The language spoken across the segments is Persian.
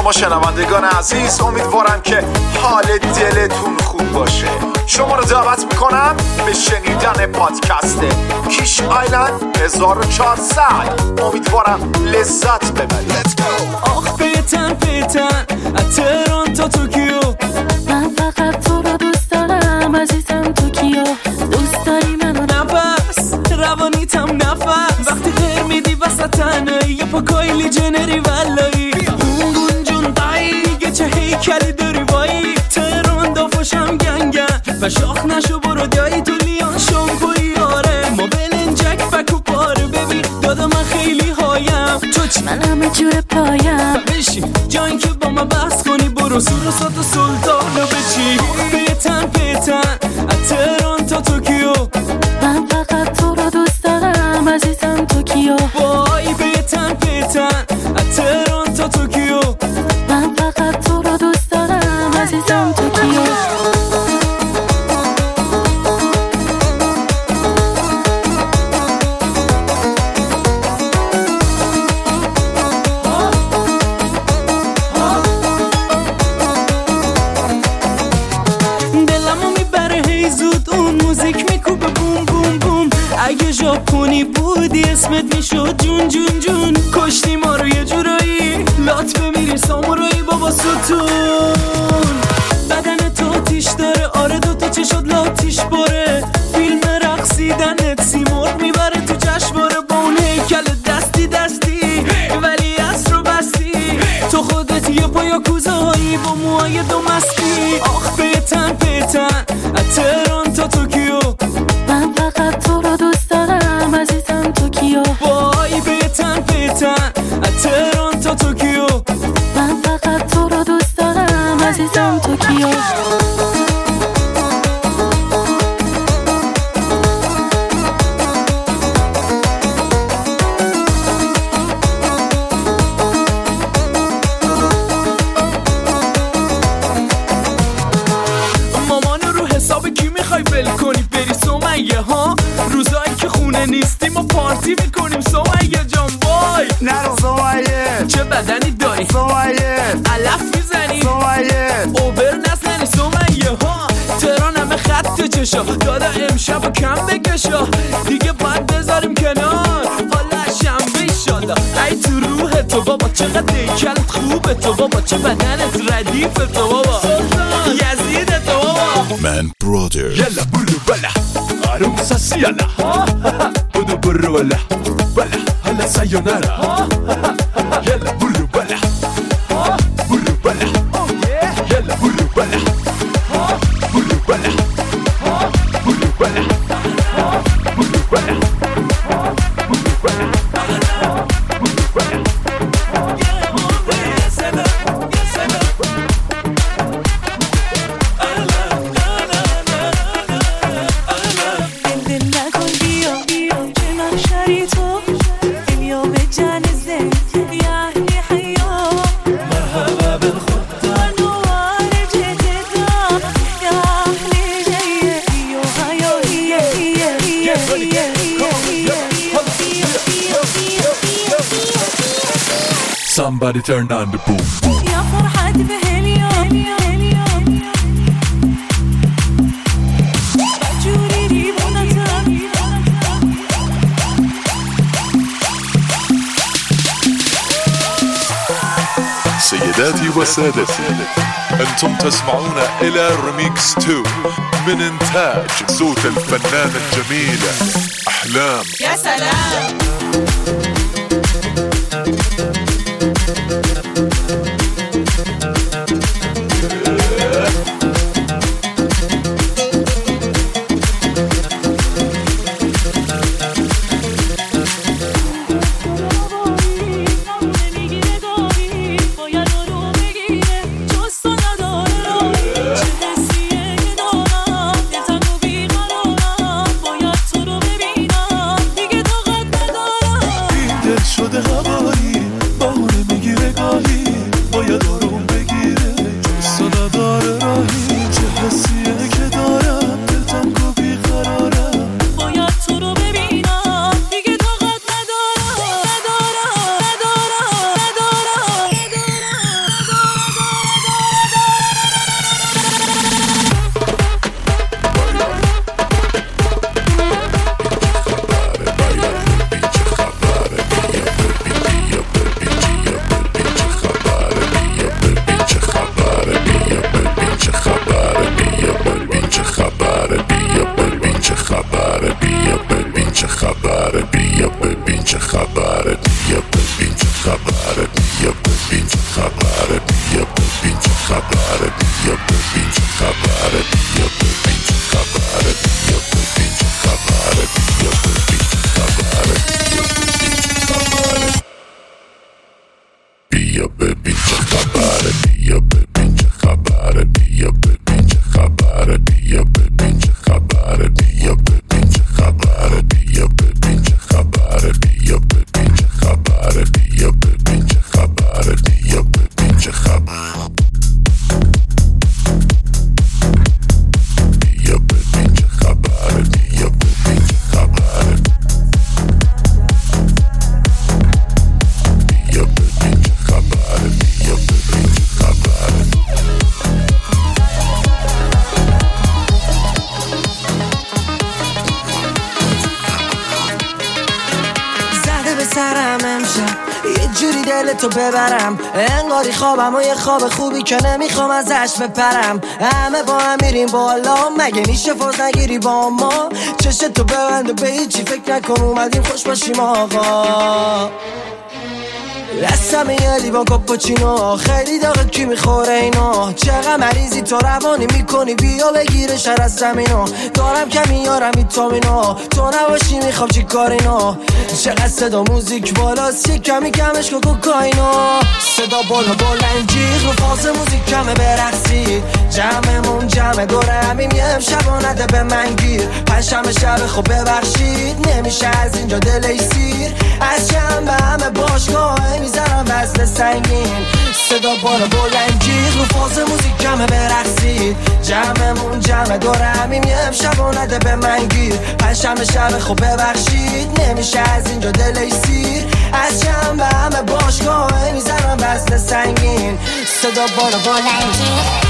شما شنوندگان عزیز، امیدوارم که حال دلتون خوب باشه. شما رو دعوت میکنم به شنیدن پادکست کیش آیلند 1400. امیدوارم لذت ببرید. آخ پیتن از تهران تا توکیو، من فقط تو رو دوست دارم عزیزم توکیو. دوست داری منو؟ نفس روانیتم نفس، وقتی غیر میدی وسط تنهایی یه پا کایلی جنری ولایی. اون جون دایی یه چه هیکلی داری وایی. تهران دافاشم گنگن و شاخ نشو برو دایی تو لیان شامپوی. آره ما بلنجک فکو پاره ببین دادا من خیلی هایم تو چی؟ من همه جور پایم بشین جایی که با من بحث کنی برو سور و سات و سلطان رو بچی. پیتن از تهران تا توکیو، من فقط تو رو دوست دارم عزیزم توکیو. وای پیتن از تهران تا توکیو، من فقط تو رو دوست دارم عزیزم توکیو. اگه ژاپنی بودی اسمت میشد جون جون جون. کشتی ما رو یه جورایی لات بمیری سامورایی بابا ستون. بدن تو تیش داره آره دوتا چشات لاتیش باره. فیلم رقصیدنت سیمرغ میبره تو جشنواره با اون هیکل دستی ولی اصر رو بستی. تو خودت یه پایا کوزهایی با موهای دو مستی. آخ پیتن از تهران تا توکیو، من فقط تو رو دوست دارم عزیزم توکیو. وای پیتن از تهران تا توکیو، من فقط تو رو دوست دارم عزیزم توکیو. مامانو رو حساب کی میخوای ول کنی بری سمیه ها؟ روزایی که خونه نیستیم و پارتی میکنیم سمیه جان. وای نرو سمیه، چه بدنی داری سمیه، علف میزنی سمیه، اوبر نزنی سمیه ها. تهران همه خط چشا دادا امشب و کم بکشا دیگه باید بذاریم کنار. حالا شنبه ایشالا ای تو روح تو بابا چقدر دیکلت خوبه تو بابا چه بدنت ردیف تو بابا یزید تو بابا. من برادر يلا بلو بلا عروسة سيالا بدو برو ولا بلا هلا سايونارا يلا بلو بلا بلو بلا يلا بلو بلا بلو بلا بلو بلا بلو بلا Somebody turn on the boom boom. يا فرحتي بهاليوم جوري لي سيداتي وسادتي، أنتم تسمعون إلى ريميكس 2 من إنتاج صوت الفنانة الجميلة أحلام. يا سلام. امشب یه جوری دلتو ببرم، انگاری خوابم و یه خواب خوبی که نمیخوام ازش بپرم. همه با هم میریم بالا، مگه میشه فاز نگیری با ما؟ چشتو ببند و به هیچی فکر نکن، اومدیم خوش باشیم آقا. دستم یه لیوان کاپوچینو، خیلی داغه کی میخوره اینو؟ چقدر مریضی تو روانی میکنی، بیا بگیره شر از زمینو. دارم کمی یارم ویتامینو، تو نباشی میخوام چی کارینو؟ چقدر صدا موزیک بالاست، یه کمی کمش که کوکاینو. صدا بالا بلنجیغ رو فاز موزیک کمه برقصید، جمعمون جمع دوره همیم یه امشب و نده به من گیر. پنجشنبه شب خب ببخشید، نمیشه از اینجا دلی سیر. از شنبه همه باشگاه میزنم وزن سنگین، صدا بالا بلنجیغ رو فاز موزیک کمه برقصید، جمعمون جمع دوره همیم یه امشب و نده به من گیر. پنجشنبه شب خب ببخشید، نمیشه از اینجا دلی سیر. از شنبه همه باشگاه میزنم وزن سنگین، صدا بالا بلنجیغ.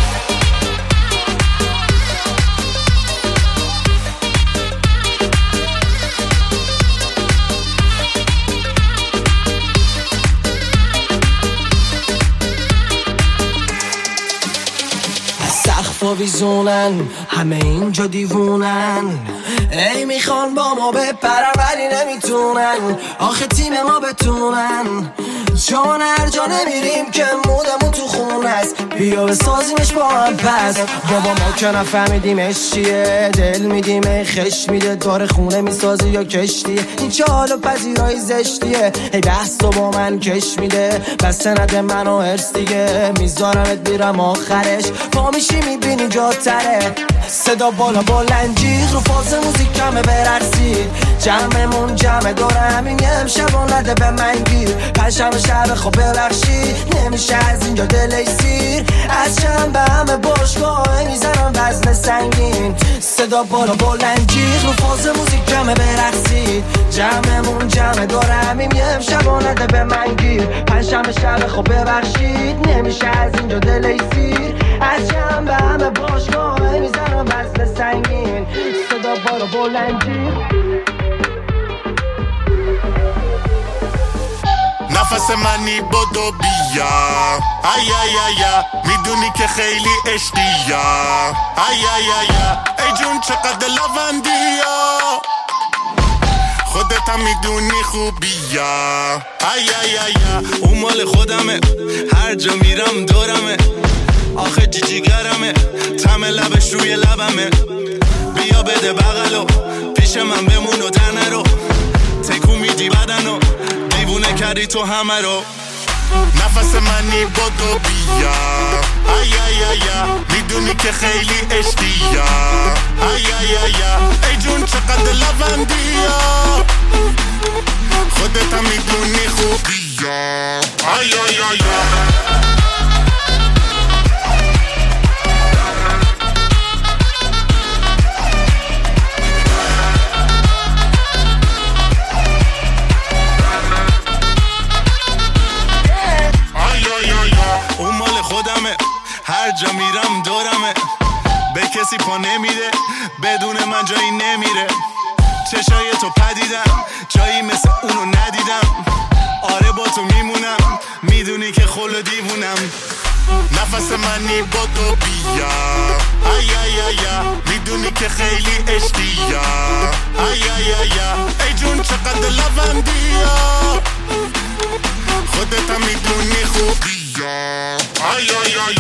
سقف و ویزونن همه اینجا دیوونن، ای میخوان با ما بپرن ولی نمیتونن، آخه تیم ما بتونن. چون هر جا نمیریم که مودمون تو خون هست، بیا بسازیمش با هم پس. بابا ما که نفهمیدیمش چیه، دل میدیم خش میده، داره خونه میسازی یا کشتیه. این چه حال و پذیرایی زشتیه، ای بحث تو با من کش میده، بس نده منو هرس دیگه، میذارمت میرم آخرش، پا میشی میبینی جاتره. صدا بالا بلنجیغ رو فاز موزیک کمه برقصید، جمعمون جمع دوره همین یه امشب و نده به من گیر. پنجشنبه شب خب ببخشید، نمیشه از اینجا دلی سیر. از شنبه همه باشگاه میزنم وزن سنگین، صدا بالا بلنجیغ رو فاز موزیک کمه برقصید، جمعمون جمع دوره همین یه امشب و نده به من گیر. پنجشنبه شب خب ببخشید، نمیشه از اینجا دلی سیر. از شنبه همه باشگاه میزنم وزن سنگین، صدا بالا بلنجیغ. نفس منی بدو بیا، ای ای ای میدونی که خیلی عشقیه، ای ای ای جون چقدر لوندیه، خودت هم میدونی خوبیه، ای ای ای اون مال خودمه، هر جا میرم دورمه، آخه جیجیگرمه، تم لبش روی لبمه. بیا بده بغلو، پیش من بمون و در نرو، تکون میدی بدنو، دیوونه کردی تو همه رو. نفس منی بدو بیا، ای ای ای میدونی که خیلی عشقیه، ای ای ای جون چقدر لوندیه، خودت هم میدونی خوبیه، ای ای ای هر جا میرم دورمه، به کسی پا نمیده، بدون من جایی نمیره. چشای تو پدیدم، جایی مثل اونو ندیدم، آره با تو میمونم، میدونی که خلو دیوونم. نفس منی بدو بیا، ای ای ای میدونی که خیلی عشقیه، ای ای ای جون چقدر لوندیه، خودت هم میدونی خوبیه، ای ای ای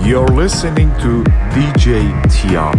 You're listening to DJ Tian.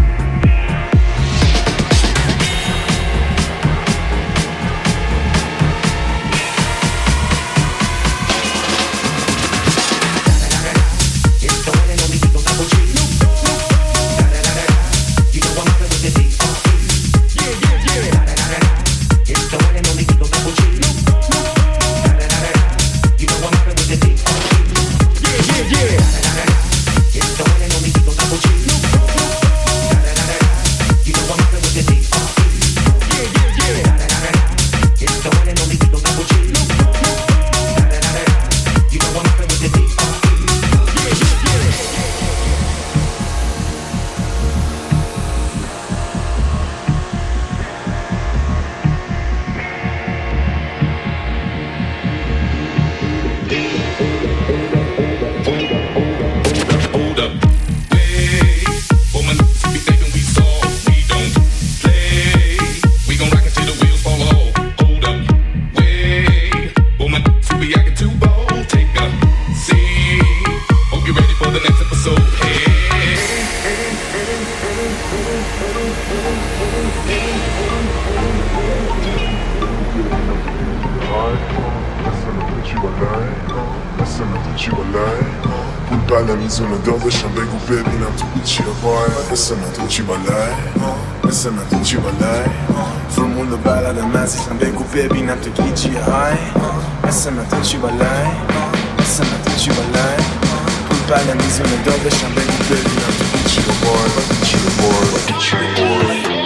میزونه داداشم بگو ببینم تو چیه وای مثل من تو چی بالای مثل من تو چی بالای فرمول بلدم عزیزم بگو ببینم تو گیجیه های مثل من تو چی بالای مثل من تو چی بالای پول بله میزونه داداشم بگو ببینم تو چیه وای چیه وای چیه وای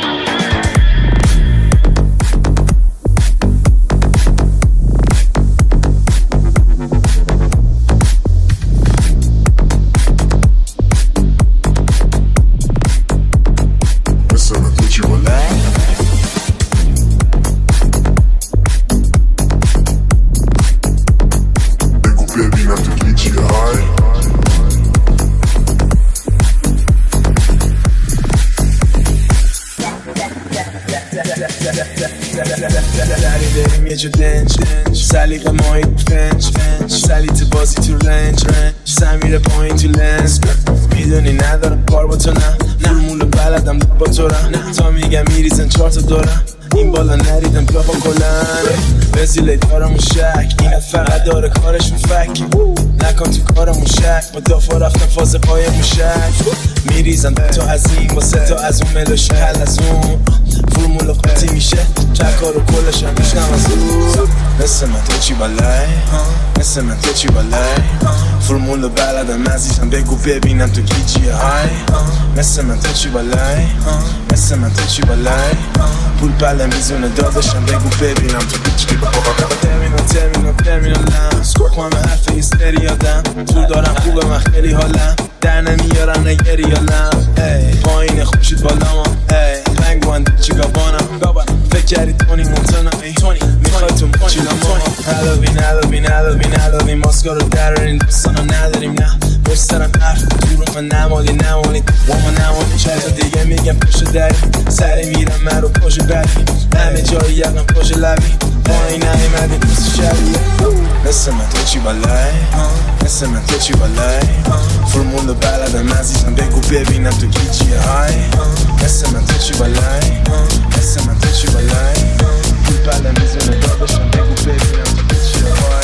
سلیقه ماهی فنج سلیت بازی تو رنج سمیره پایین تو لنز میدونی ندارم کار با تو نه فرمول بلدم با تو نه تا میگم میریزن 4 تا دورم این بالا نریدم بیا با کلن وزیله دارمون شک این فقط داره کارشون فک نکن تو کارمون شک با دافا رفتم فاز پای موشک میریزن تو از این با 3 تا از اون ملوشه حل از اون فرمول قطعی میشه چکار و کلش هم میشنم از اون مثل من تو چی بالای مثل من تو چی بالای فرمول بلدم عزیزم بگو ببینم تو گیجیه های مثل من تو چی بالای مثل من تو چی بالای پول بله میزونه داداشم بگو ببینم تو چی بالای ترمینال سکوام حرف هیستری یادم طول دارم خوبه من خیلی حالم در نمیارم نگری یالم پایین خوشید بالا ما پنگوان چیگابانم فکر کردی تونی مونتانا میخوای تو مچیلا ما هلوین ماسکا رو درارین دوستانا نداریم نه بسترم حرف تو رو من نمالی وام نمالی چند تا دیگه میگم پشت دری سری میرم من رو پشت بری همه جایی یقم پشت لبی پایین نمیمدی پس شبیه مثل من تو چی بالای مثل من تو چی بالای فرمول بلدم عزیزم بگو ببینم تو گیجیه های مثل من تو چی بالای مثل من تو چی بالای پول بله میزونه داداشم بگو ببینم تو گیجیه های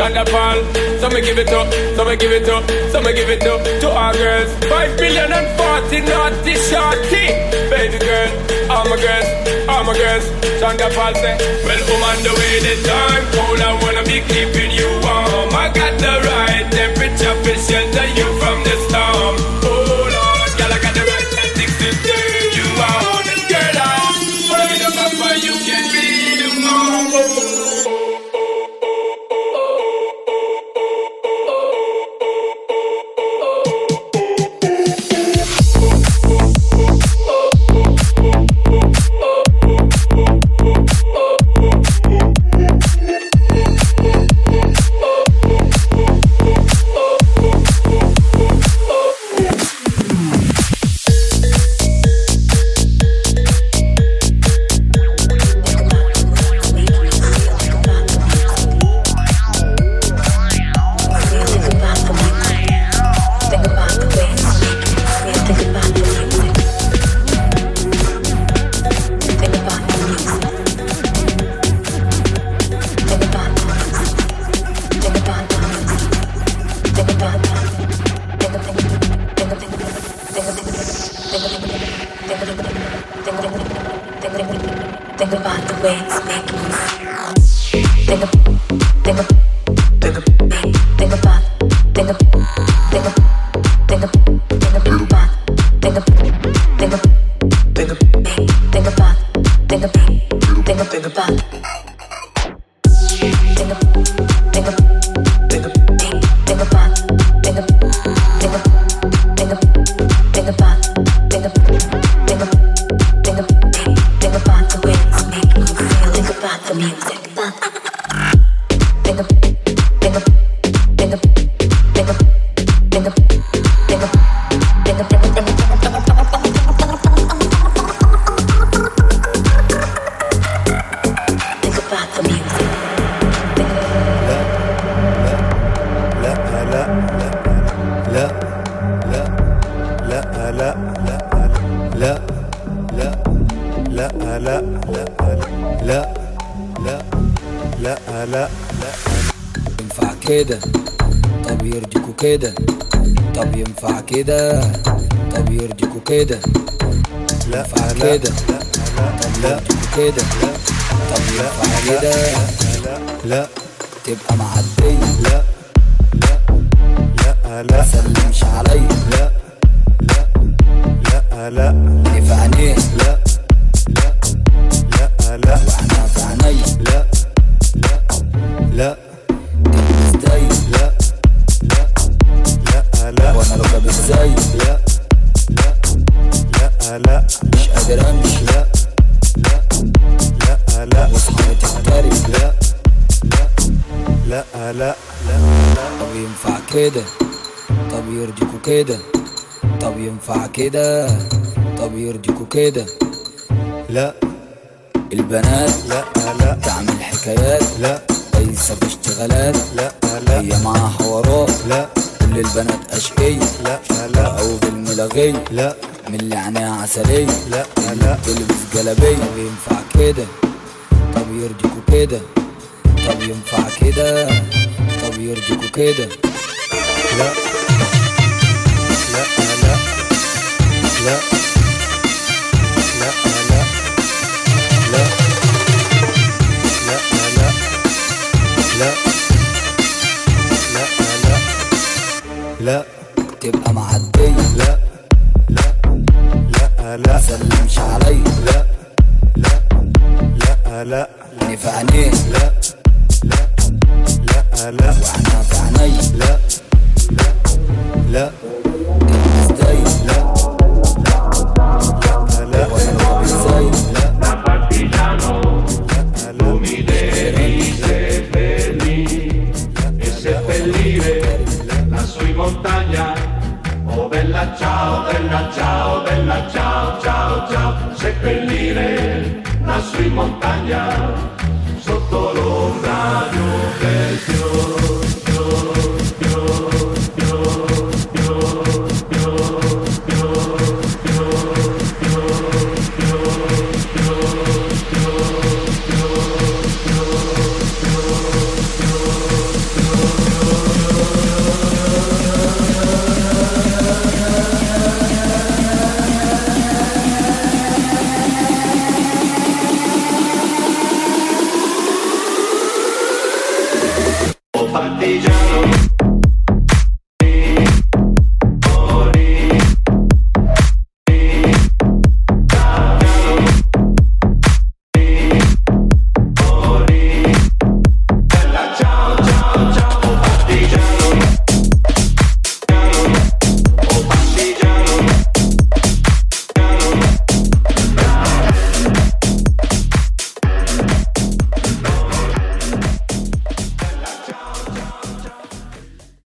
Shonda Paul. So me give it up, so me give it up, so me give it up to our girls. 5,040,000 naughty shorty. Baby girl, all my girls. Shonda Paul say, well, on the way the time cold, I wanna be keeping you warm. I got the right temperature for shelter you from the storm. Oh Lord, girl, I got the right tactics to turn you on. And girl, I'm afraid of Papa, you can be the mom. كده طب يرضيكوا كده طب ينفع كده طب يرضيكوا كده ينفع كده طب يرضيكوا كده طب ينفع كده لا تبقى معدية لا لا سلمش عليا لا في عينيه لا واحنا في عينيا لا وانا لو جاب ازاي لا مش قادر امشي لا واصحابي تختاري لا طب ينفع كده طب يرضيكوا كده طب ينفع كده طب يرضيكوا كده لا البنات لا تعمل حكايات لا قايسة في اشتغالات لا هي معاها حوارات لا كل البنات اشقية لا او بالملغية لا من اللي عينيها عسلية لا تلبس جلابية طب ينفع كده طب يرضيكوا كده طب ينفع كده طب يرضيكوا كده لا لا تبقى معدية لا سلمش عليا لا في عينيه لا واحنا في عينيا لا ازاي لا وانا ازاي da partigiano tu mi devi seppellire e seppellire lassù in montagna. Oh bella ciao, bella ciao, bella ciao, ciao, ciao. Seppellire lassù in montagna sotto l'ombra di un bel fiore. partigiano.